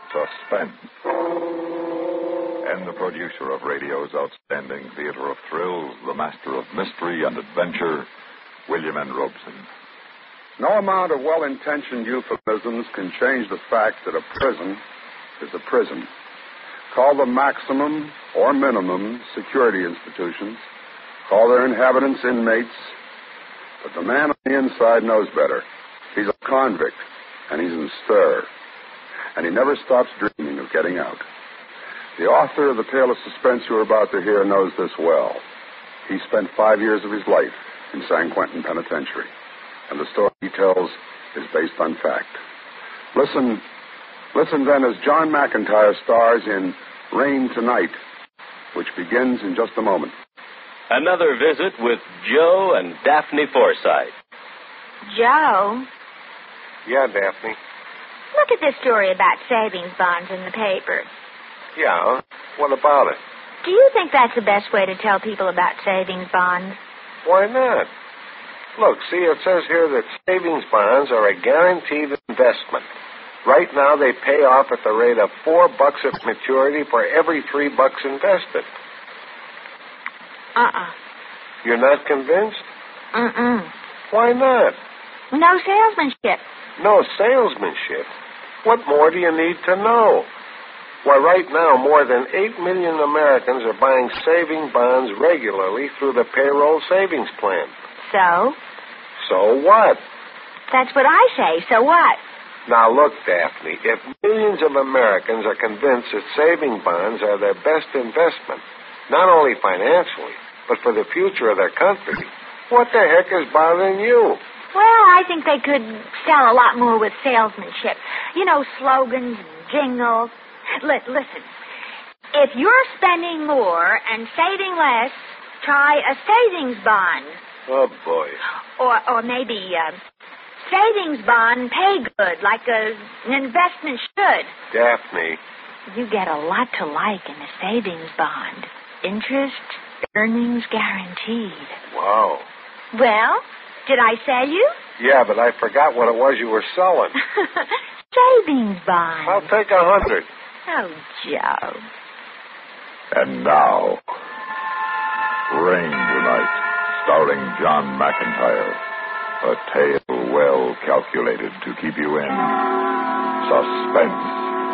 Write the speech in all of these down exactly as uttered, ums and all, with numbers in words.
Suspense. And the producer of radio's outstanding theater of thrills, the master of mystery and adventure, William N. Robson. No amount of well-intentioned euphemisms can change the fact that a prison is a prison. Call them maximum or minimum security institutions. Call their inhabitants inmates. But the man on the inside knows better. He's a convict, and he's in stir. And he never stops dreaming of getting out. The author of the tale of suspense you're about to hear knows this well. He spent five years of his life in San Quentin Penitentiary. And the story he tells is based on fact. Listen, listen then as John McIntyre stars in Rain Tonight, which begins in just a moment. Another visit with Joe and Daphne Forsythe. Joe? Yeah, Daphne. Look at this story about savings bonds in the paper. Yeah? What about it? Do you think that's the best way to tell people about savings bonds? Why not? Look, see, it says here that savings bonds are a guaranteed investment. Right now, they pay off at the rate of four bucks at maturity for every three bucks invested. Uh-uh. You're not convinced? Mm-mm. Why not? No salesmanship. No salesmanship? What more do you need to know? Why, right now, more than eight million Americans are buying saving bonds regularly through the payroll savings plan. So? So what? That's what I say. So what? Now, look, Daphne, if millions of Americans are convinced that saving bonds are their best investment, not only financially, but for the future of their country, what the heck is bothering you? Well, I think they could sell a lot more with salesmanship. You know, slogans, jingles. L- listen, if you're spending more and saving less, try a savings bond. Oh, boy. Or or maybe uh, savings bond pay good, like a, an investment should. Daphne. You get a lot to like in a savings bond. Interest, earnings guaranteed. Wow. Well, did I sell you? Yeah, but I forgot what it was you were selling. Savings bond. I'll take a hundred. Oh, Joe. And now, Rain Tonight, starring John McIntyre. A tale well calculated to keep you in suspense.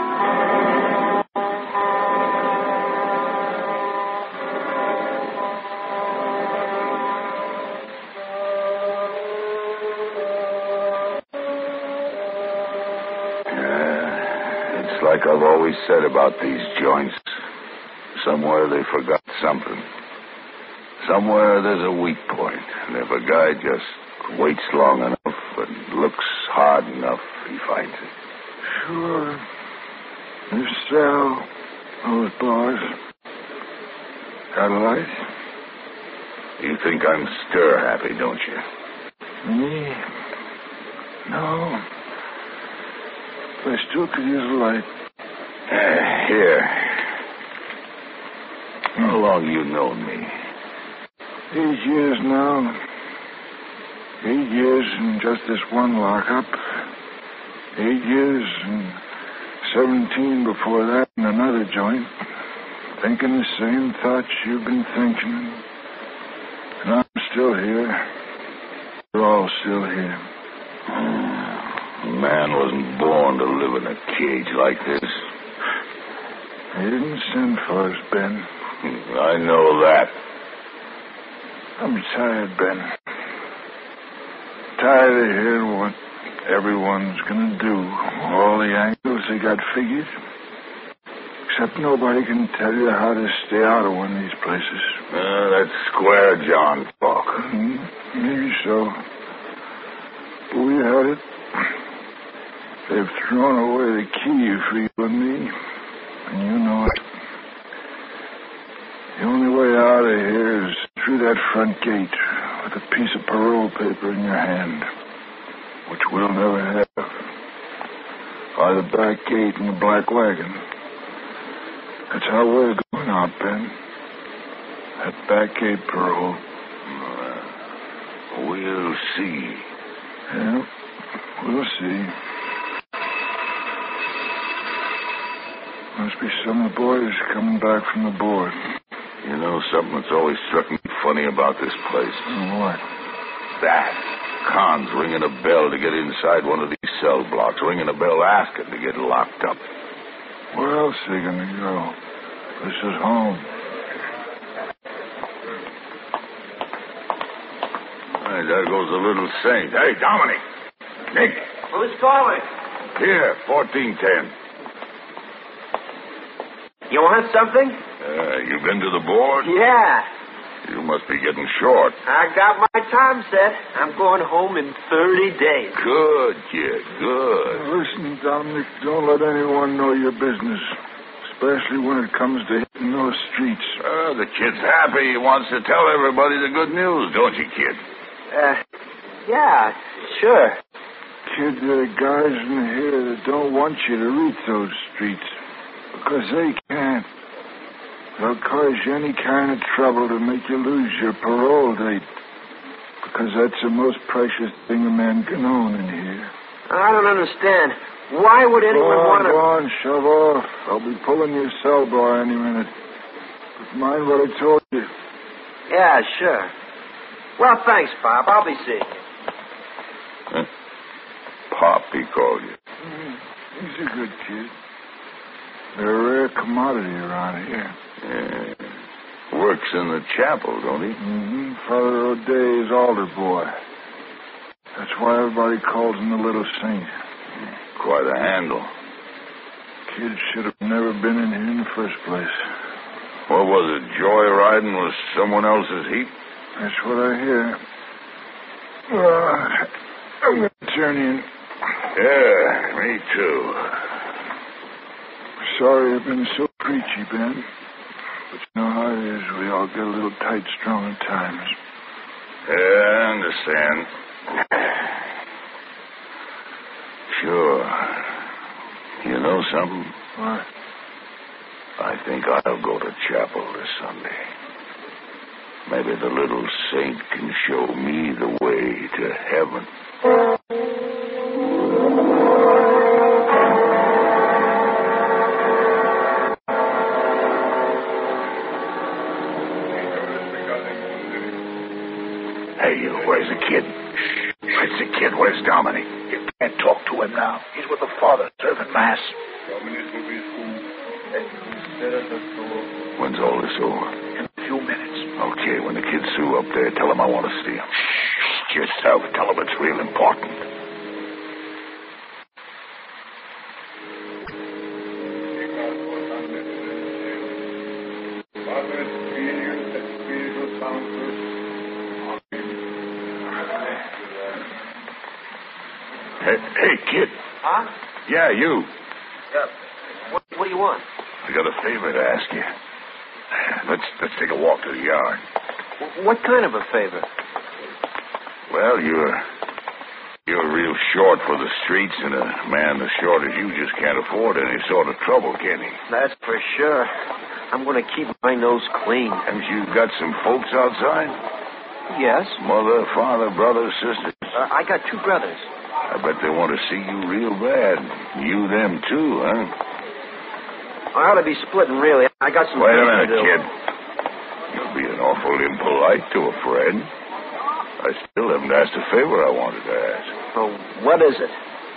Like I've always said about these joints, somewhere they forgot something. Somewhere there's a weak point, and if a guy just waits long enough and looks hard enough, he finds it. Sure. You sell those bars. Got a light? You think I'm stir-happy, don't you? Me? No. I still could use a light. Uh, here. How long you known me? Eight years now. Eight years in just this one lockup. Eight years and seventeen before that in another joint. Thinking the same thoughts you've been thinking. And I'm still here. We're all still here. A man wasn't born to live in a cage like this. He didn't send for us, Ben. I know that. I'm tired, Ben. Tired of hearing what everyone's gonna do. All the angles they got figured. Except nobody can tell you how to stay out of one of these places. Uh, that's square John talk. Mm-hmm. Maybe so. But we had it. They've thrown away the key for you and me. And you know it. The only way out of here is through that front gate with a piece of parole paper in your hand, which we'll never have. Or the back gate in the black wagon. That's how we're going out, Ben. That back gate parole. Uh, we'll see. Yeah, we'll see. Must be some of the boys coming back from the board. You know, something that's always struck me funny about this place. What? That. Khan's ringing a bell to get inside one of these cell blocks, ringing a bell asking to get locked up. Where else are they going to go? This is home. Hey, there goes the little saint. Hey, Dominic. Nick. Who's calling? Here, fourteen ten. You want something? Uh, you been to the board? Yeah. You must be getting short. I got my time set. I'm going home in thirty days. Good, kid, good. Listen, Dominic, don't let anyone know your business, especially when it comes to hitting those streets. Uh, the kid's happy. He wants to tell everybody the good news, don't you, kid? Uh, yeah, sure. Kid, there are guys in here that don't want you to reach those streets because they can't. They'll cause you any kind of trouble to make you lose your parole date because that's the most precious thing a man can own in here. I don't understand. Why would anyone go on, want to... Go on, shove off. I'll be pulling your cell bar any minute. But mind what I told you. Yeah, sure. Well, thanks, Pop. I'll be seeing you. Huh? Pop, he called you. Mm, he's a good kid. They're a rare commodity around here. Yeah. Works in the chapel, don't he? Mm-hmm. Father O'Day's altar boy. That's why everybody calls him the Little Saint. Quite a handle. Kid should have never been in here in the first place. What was it, joyriding with someone else's heap? That's what I hear. Uh, I'm going to turn in. Yeah, me too. Sorry I've been so preachy, Ben. But you know how it is. We all get a little tight-strung at times. Yeah, I understand. Sure. You know something? What? I think I'll go to chapel this Sunday. Maybe the little saint can show me the way to heaven. Hey, you, where's the kid? Shh. Where's the kid? Where's Dominic? You can't talk to him now. He's with the father serving mass. When's all this over? In a few minutes. Okay, when the kid's through up there, tell him I want to see him. Shh, yourself. Tell him it's real important. Hey, hey, kid. Huh? Yeah, you. Yeah. What, what do you want? I got a favor to ask you. Let's let's take a walk to the yard. What kind of a favor? Well, you're you're real short for the streets, and a man as short as you just can't afford any sort of trouble, can he? That's for sure. I'm going to keep my nose clean. Haven't you got some folks outside? Yes. Mother, father, brother, sisters? Uh, I got two brothers. I bet they want to see you real bad. You them too, huh? I ought to be splitting, really. I got some Wait a things minute, to do. kid. You're being awful impolite to a friend. I still haven't asked a favor I wanted to ask. Oh, what is it?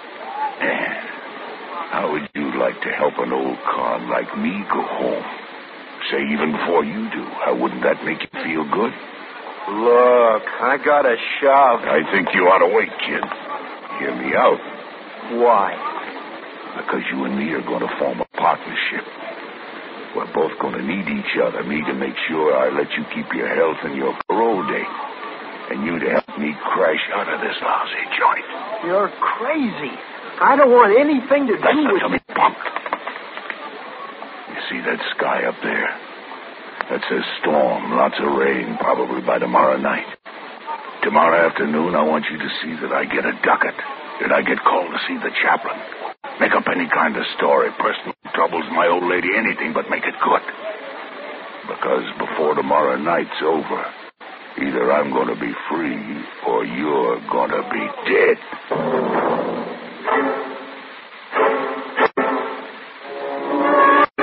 How would you like to help an old con like me go home? Say, even before you do. How wouldn't that make you feel good? Look, I got a shove. I think you ought to wait, kid. Hear me out. Why? Because you and me are going to form a partnership. We're both going to need each other. Me to make sure I let you keep your health and your parole date. And you to help me crash out of this lousy joint. You're crazy. I don't want anything to do Listen with... to me, punk. You see that sky up there? That says storm, lots of rain, probably by tomorrow night. Tomorrow afternoon, I want you to see that I get a ducat, that I get called to see the chaplain. Make up any kind of story, personal troubles, my old lady, anything, but make it good. Because before tomorrow night's over, either I'm going to be free or you're going to be dead.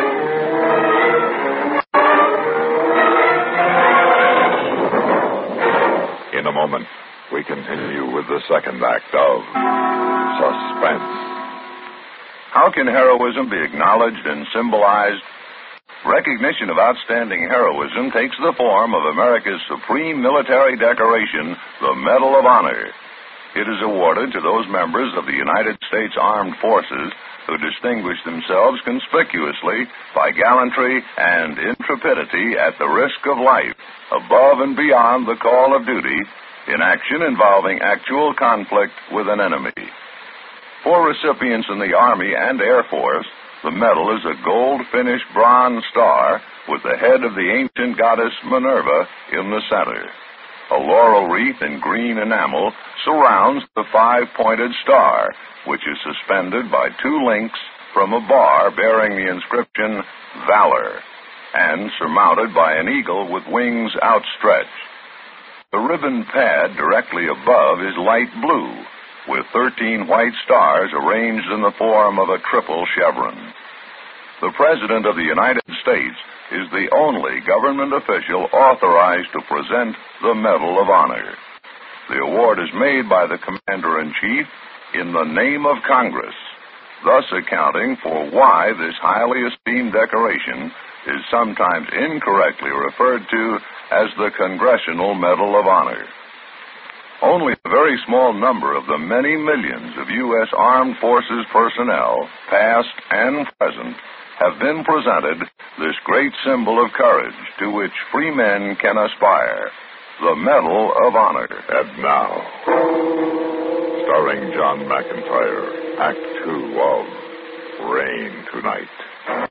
can heroism be acknowledged and symbolized? Recognition of outstanding heroism takes the form of America's supreme military decoration, the Medal of Honor. It is awarded to those members of the United States Armed Forces who distinguish themselves conspicuously by gallantry and intrepidity at the risk of life, above and beyond the call of duty, in action involving actual conflict with an enemy. For recipients in the Army and Air Force, the medal is a gold-finished bronze star with the head of the ancient goddess Minerva in the center. A laurel wreath in green enamel surrounds the five-pointed star, which is suspended by two links from a bar bearing the inscription Valor, and surmounted by an eagle with wings outstretched. The ribbon pad directly above is light blue, with thirteen white stars arranged in the form of a triple chevron. The President of the United States is the only government official authorized to present the Medal of Honor. The award is made by the Commander-in-Chief in the name of Congress, thus accounting for why this highly esteemed decoration is sometimes incorrectly referred to as the Congressional Medal of Honor. Only a very small number of the many millions of U S Armed Forces personnel, past and present, have been presented this great symbol of courage to which free men can aspire, the Medal of Honor. And now, starring John McIntyre, Act Two of Rain Tonight.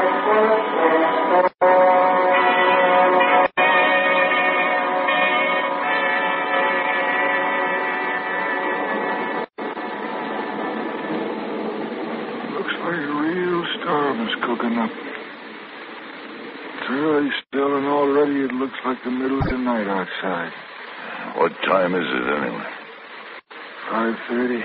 Cooking up. It's early still, and already it looks like the middle of the night outside. What time is it, anyway? Five thirty.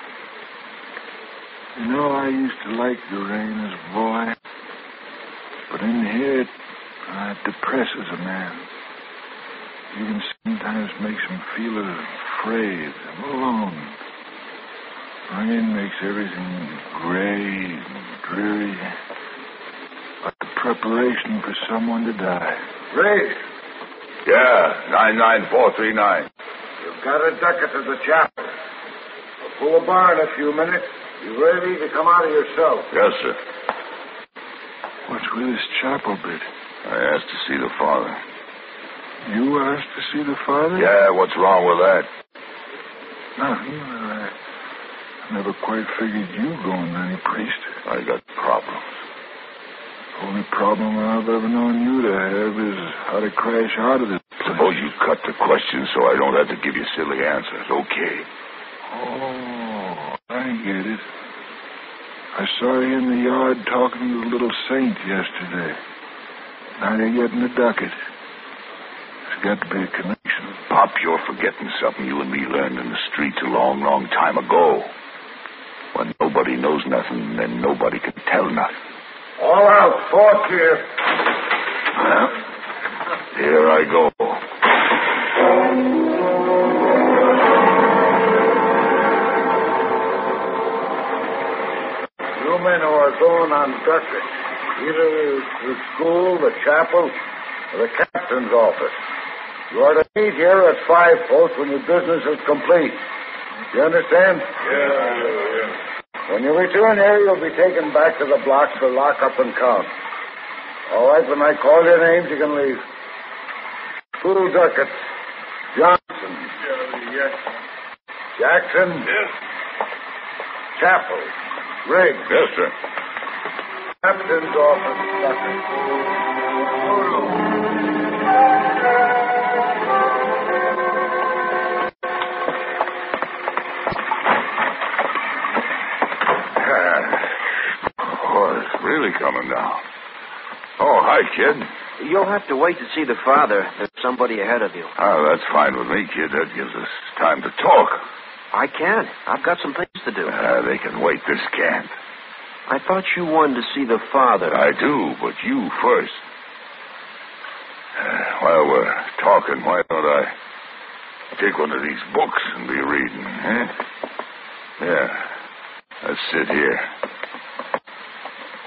You know, I used to like the rain as a boy, but in here, it, uh, it depresses a man. Even sometimes makes him feel afraid and alone. Rain makes everything gray and dreary. Like the preparation for someone to die. Ray, Yeah, nine nine four three nine. you've got a ducat to the chapel. We'll pull a bar in a few minutes. You ready to come out of your cell? Yes, sir. What's with this chapel bit? I asked to see the father. You asked to see the father? Yeah, what's wrong with that? Nothing. I never quite figured you going to any priest. I got problems. Only problem I've ever known you to have is how to crash out of this place. Suppose you cut the question so I don't have to give you silly answers. Okay. Oh, I get it. I saw you in the yard talking to the little saint yesterday. Now you're getting a ducat. There's got to be a connection. Pop, you're forgetting something you and me learned in the streets a long, long time ago. When nobody knows nothing, then nobody can tell nothing. All out, fork here. Well, here I go. You men who are going on ducat, either the school, the chapel, or the captain's office. You are to meet here at five post when your business is complete. You understand? Yeah, yeah. When you return here, you'll be taken back to the block for lockup and count. All right, when I call your names, you can leave. Two ducats. Johnson. Yeah, yes. Jackson. Yes. Chapel. Riggs. Yes, sir. Captain's office, ducat. Really coming down. Oh, hi, kid. You'll have to wait to see the father. There's somebody ahead of you. Oh, that's fine with me, kid. That gives us time to talk. I can't. I've got some things to do. Uh, they can wait. This can't. I thought you wanted to see the father. I do, but you first. Uh, while we're talking, why don't I take one of these books and be reading, huh? Yeah. Let's sit here.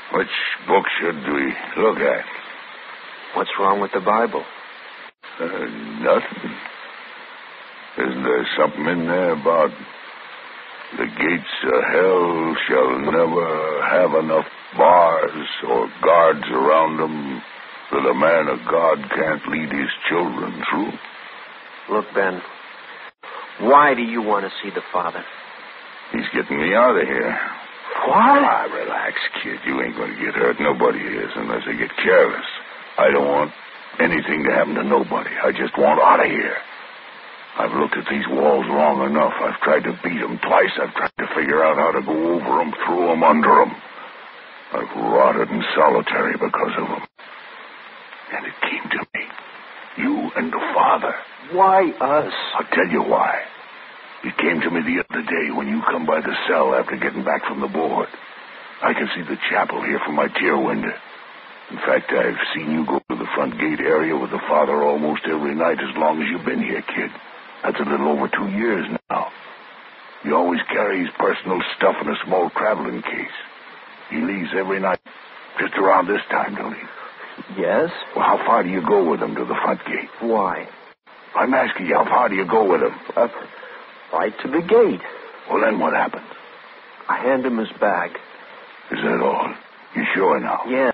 Which book should we look at? What's wrong with the Bible? Uh, nothing. Isn't there something in there about the gates of hell shall never have enough bars or guards around them that a man of God can't lead his children through? Look, Ben, why do you want to see the Father? He's getting me out of here. What? Ah, relax, kid. You ain't going to get hurt. Nobody is unless they get careless. I don't want anything to happen to nobody. I just want out of here. I've looked at these walls long enough. I've tried to beat them twice. I've tried to figure out how to go over them, through them, under them. I've rotted in solitary because of them. And it came to me. You and the Father. Why us? I'll tell you why. It came to me the other day when you come by the cell after getting back from the board. I can see the chapel here from my tier window. In fact, I've seen you go to the front gate area with the Father almost every night as long as you've been here, kid. That's a little over two years now. He always carries personal stuff in a small traveling case. He leaves every night just around this time, don't he? Yes. Well, how far do you go with him to the front gate? Why? I'm asking you, how far do you go with him? Uh, right to the gate. Well, then what happens? I hand him his bag. Is that all? You sure now? Yes.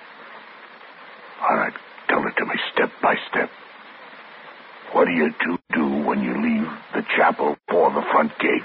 All right, tell it to me step by step. What do you two do when you leave the chapel for the front gate?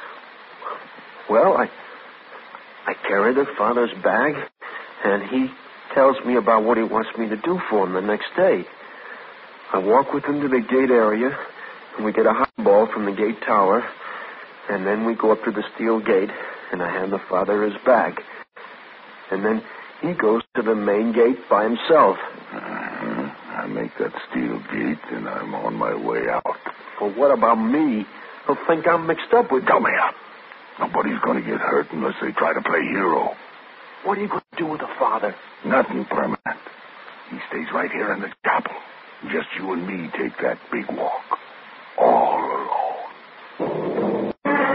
Well, I I carry the Father's bag, and he tells me about what he wants me to do for him the next day. I walk with him to the gate area, and we get a highball from the gate tower, and then we go up to the steel gate, and I hand the Father his bag. And then he goes to the main gate by himself. Uh-huh. I make that steel gate, and I'm on my way out. Well, what about me? He'll think I'm mixed up with... Tell me up. Nobody's going to get hurt unless they try to play hero. What are you going to do with the Father? Nothing permanent. He stays right here in the chapel. Just you and me take that big walk. All alone.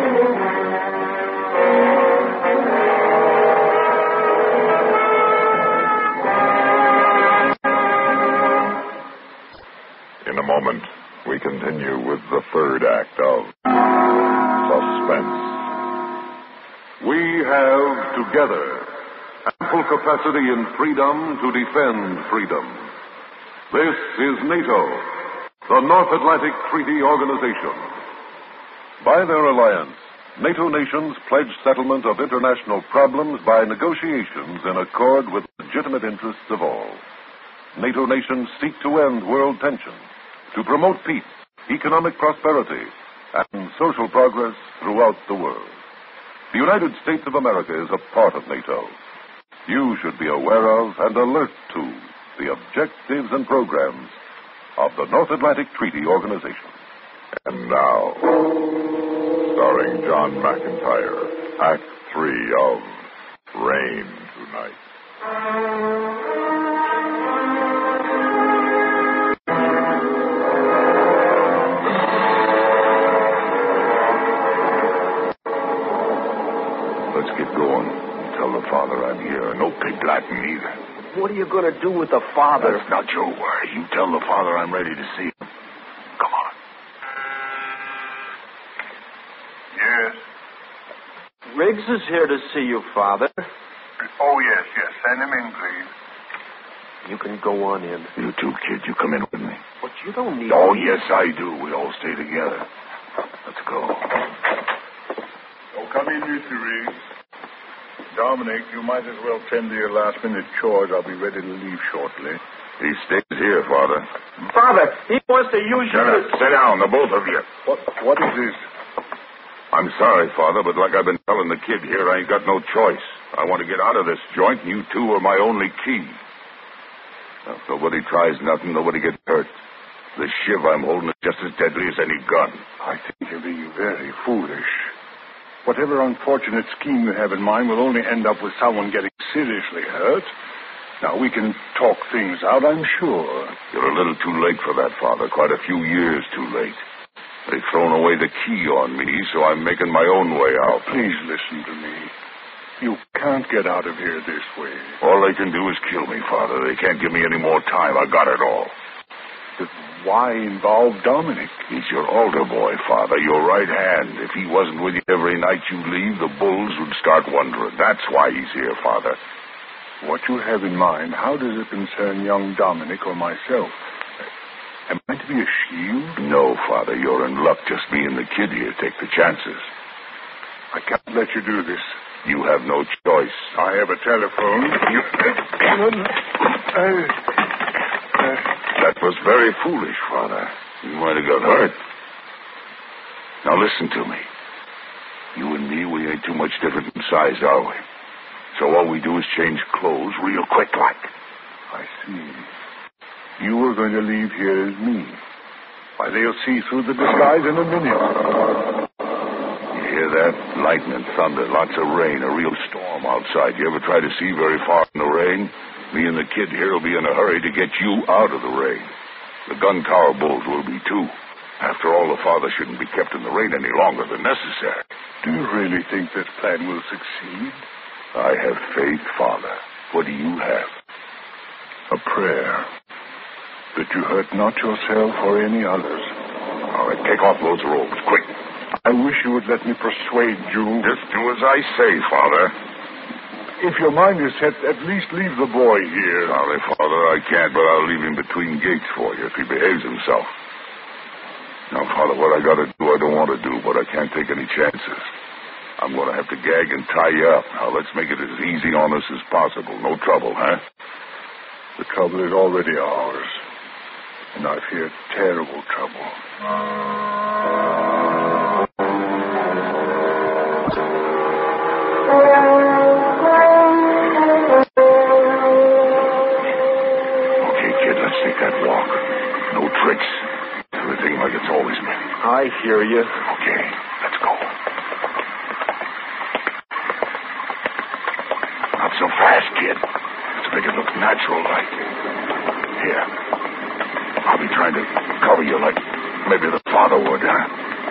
In a moment, we continue with the third act of Suspense. We have together ample capacity and freedom to defend freedom. This is NATO, the North Atlantic Treaty Organization. By their alliance, NATO nations pledge settlement of international problems by negotiations in accord with legitimate interests of all. NATO nations seek to end world tensions, to promote peace, economic prosperity, and social progress throughout the world. The United States of America is a part of NATO. You should be aware of and alert to the objectives and programs of the North Atlantic Treaty Organization. And now, starring John McIntyre, Act Three of Rain Tonight. Let's get going. Tell the Father I'm here. No pig Latin either. What are you going to do with the Father? That's not your worry. You tell the Father I'm ready to see him. Come on. Yes. Riggs is here to see you, Father. Oh, yes, yes. Send him in, please. You can go on in. You too, kid. You come in with me. But you don't need... Oh, yes, I do. We all stay together. Let's go. Oh, come in, Mister Riggs. Dominic, you might as well tend to your last-minute chores. I'll be ready to leave shortly. He stays here, Father. Father, he wants to use Shut you up. Sit down, the both of you. What? What is this? I'm sorry, Father, but like I've been telling the kid here, I ain't got no choice. I want to get out of this joint, and you two are my only key. Now, if nobody tries nothing, nobody gets hurt. The shiv I'm holding is just as deadly as any gun. I think you're being very foolish. Whatever unfortunate scheme you have in mind will only end up with someone getting seriously hurt. Now, we can talk things out, I'm sure. You're a little too late for that, Father. Quite a few years too late. They've thrown away the key on me, so I'm making my own way out. Please listen to me. You can't get out of here this way. All they can do is kill me, Father. They can't give me any more time. I got it all. But why involve Dominic? He's your older boy, Father, your right hand. If he wasn't with you every night you leave, the bulls would start wondering. That's why he's here, Father. What you have in mind, how does it concern young Dominic or myself? Am I to be a shield? No, Father, you're in luck. Just me and the kid here take the chances. I can't let you do this. You have no choice. I have a telephone. You... uh, uh, that was very foolish, Father. You might have got hurt. Now listen to me. You and me, we ain't too much different in size, are we? So all we do is change clothes real quick like. I see. You were going to leave here as me. Why, they'll see through the disguise in a minute. You hear that? Lightning, thunder, lots of rain, a real storm outside. You ever try to see very far in the rain? Me and the kid here will be in a hurry to get you out of the rain. The gun tower bulls will be too. After all, the father shouldn't be kept in the rain any longer than necessary. Do you really think this plan will succeed? I have faith, Father. What do you have? A prayer. That you hurt not yourself or any others. All right, take off those robes, quick. I wish you would let me persuade you. Just do as I say, Father. If your mind is set, at least leave the boy here. Sorry, Father, I can't, but I'll leave him between gates for you if he behaves himself. Now, Father, what I gotta do, I don't want to do, but I can't take any chances. I'm gonna have to gag and tie you up. Now, let's make it as easy on us as possible. No trouble, huh? The trouble is already ours. And I fear terrible trouble. Okay, kid, let's take that walk. No tricks. Everything like it's always been. I hear you. Okay, let's go. Not so fast, kid. Let's make it look natural like. Here. I'll be trying to cover you like maybe the father would, huh?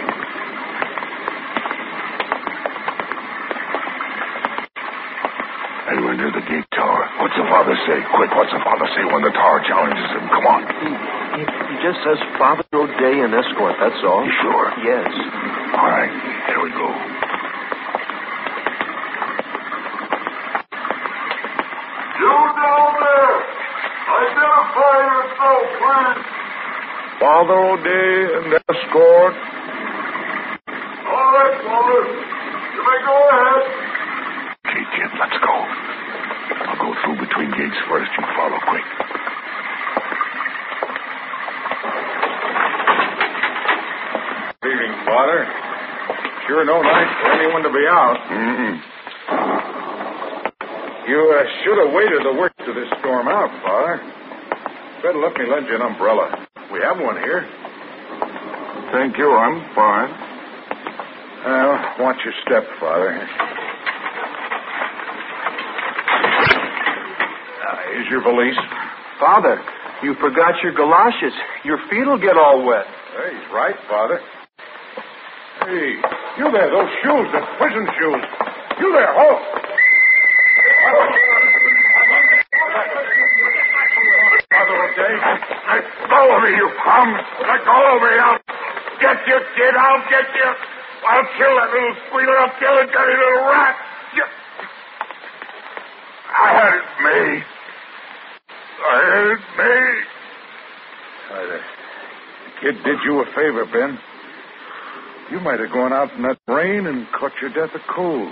Hey, we're near the gate tower. What's the father say? Quick, what's the father say when the tower challenges him? Come on. He, he, he just says Father O'Day and escort, that's all. You sure? Yes. All right, here we go. You down there! Identify yourself, please! Father O'Day and escort. All right, Father. You may go ahead. Okay, kid, let's go. I'll go through between gates first. You follow quick. Good evening, Father. Sure no night for anyone to be out. Mm-mm. You uh, should have waited the worst of this storm out, Father. Better let me lend you an umbrella. We have one here. Thank you, I'm fine. Well, watch your step, Father. Uh, here's your valise. Father, you forgot your galoshes. Your feet will get all wet. Hey, he's right, Father. Hey, you there, those shoes, the prison shoes. You there, halt! Father O'Day. Let go of me, you bum! Let go of me! I'll get you, kid! I'll get you! I'll kill that little squealer! I'll kill that dirty little rat! You... I had it made. I had it made. Uh, the kid did you a favor, Ben. You might have gone out in that rain and caught your death of cold.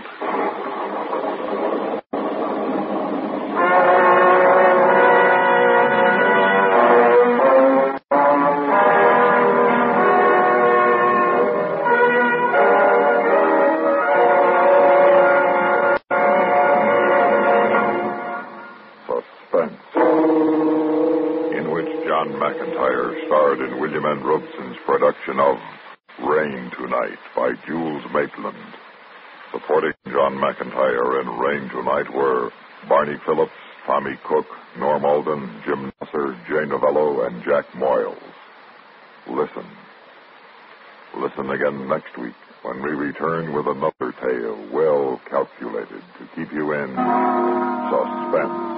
McIntyre starred in William N. Robson's production of Rain Tonight by Jules Maitland. Supporting John McIntyre in Rain Tonight were Barney Phillips, Tommy Cook, Norm Alden, Jim Nasser, Jay Novello, and Jack Moyles. Listen. Listen again next week when we return with another tale well calculated to keep you in suspense.